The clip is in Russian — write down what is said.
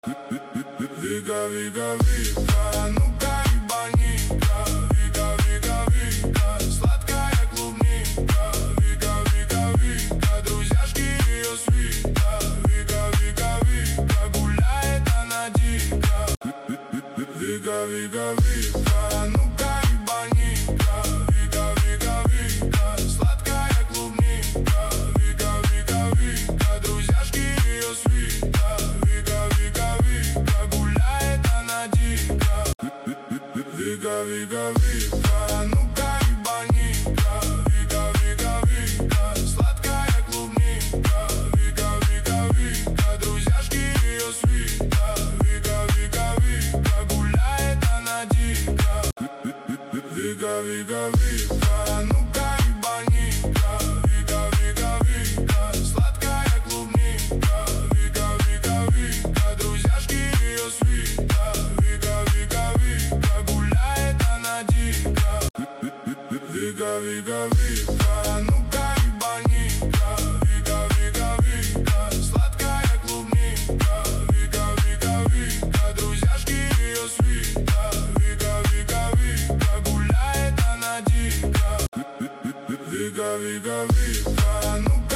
Вика, Вика, Вика, ну-ка ебаника. Вика, Вика, Вика, сладкая клубника. Вика, Вика, Вика, друзьяшки ее свита. Вика, Вика, Вика, гуляет она дико. Вика, Вика, Вика, ну-ка ебаника. Вика, Вика, Вика, сладкая клубника. Вика, Вика, Вика, друзьяшки ее свита. Вика, Вика, Вика, гуляет она дико. Вика, Вика, Вика, ну-ка ебаника. Вика, Вика, Вика, сладкая клубника. Вика, Вика, Вика, друзьяшки ее свита. Вика, Вика, Вика, гуляет она дико. Вика, Вика, Вика, ну-ка ебаника. Вика, Вика, Вика, сладкая клубника. Вика, Вика, Вика, друзьяшки ее свита. Вика, Вика, Вика, гуляет она дико. Вика, Вика, Вика, ну-ка ебаника. Вика, Вика, Вика, сладкая клубника. Вика, Вика, Вика, друзьяшки ее свита. Вика, Вика, Вика, гуляет она дико. Вика, Вика, Вика, ну